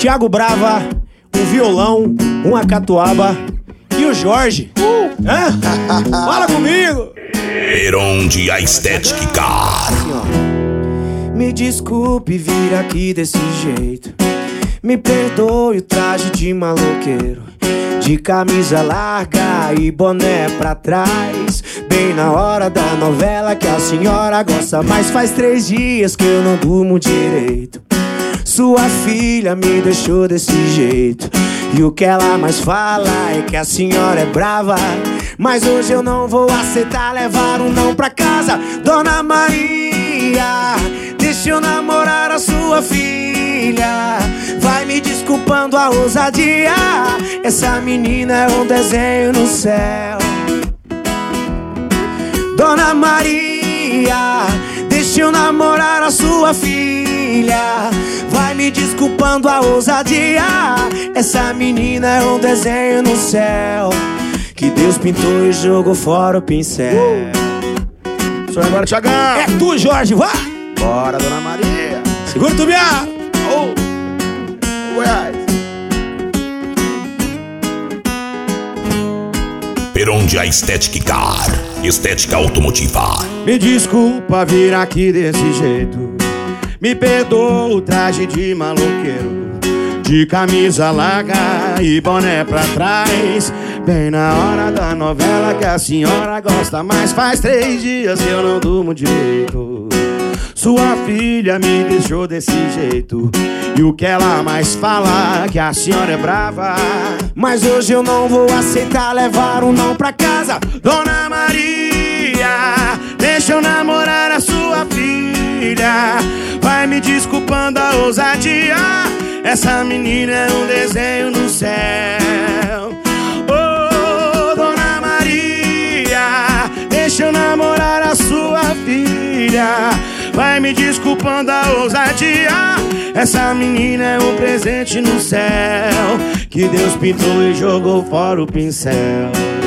Thiago Brava, um violão, uma catuaba e o Jorge. Hã? Fala comigo! Peronde Aesthetic Car. Me desculpe vir aqui desse jeito, me perdoe o traje de maloqueiro, de camisa larga e boné pra trás, bem na hora da novela que a senhora gosta. Mas faz 3 dias que eu não durmo direito. Sua filha me deixou desse jeito, e o que ela mais fala é que a senhora é brava. Mas hoje eu não vou aceitar levar um não pra casa. Dona Maria, deixa eu namorar a sua filha. Vai me desculpando a ousadia, essa menina é um desenho no céu. Dona Maria, deixa eu namorar a sua filha. Vai me desculpando a ousadia, essa menina é um desenho no céu, que Deus pintou e jogou fora o pincel. Só agora, Thiagão. É tu, Jorge, vá! Bora, Dona Maria. Segura o tubiá! Goiás. Peronde Aesthetic Car. Estética automotiva. Me desculpa vir aqui desse jeito, me perdoa o traje de maloqueiro, de camisa larga e boné pra trás, bem na hora da novela que a senhora gosta. Mas faz 3 dias que eu não durmo direito. Sua filha me deixou desse jeito, e o que ela mais fala é que a senhora é brava. Mas hoje eu não vou aceitar levar um não pra casa. Dona Maria, deixa eu namorar a sua filha. Vai me desculpando a ousadia, essa menina é um desenho no céu. Oh, Dona Maria, deixa eu namorar a sua filha. Vai me desculpando a ousadia, essa menina é um presente no céu, que Deus pintou e jogou fora o pincel.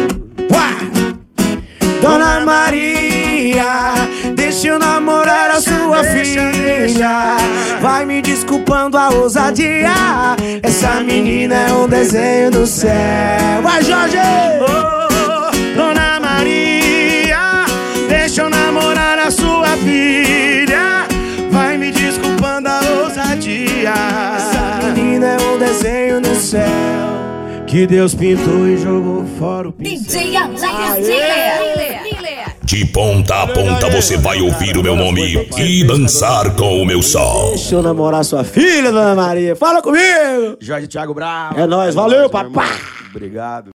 Dona Maria, deixa eu namorar a sua filha. Vai me desculpando a ousadia, essa menina é um desenho do céu. Vai, Jorge! Oh, Dona Maria, deixa eu namorar a sua filha. Vai me desculpando a ousadia, essa menina é um desenho no céu, que Deus pintou e jogou fora o pincel. DJ Alex. De ponta a ponta você vai ouvir o meu nome e dançar com o meu som. Deixa eu namorar sua filha, Dona Maria. Fala comigo! Jorge Thiago Bravo. É nóis, valeu, papai! Obrigado.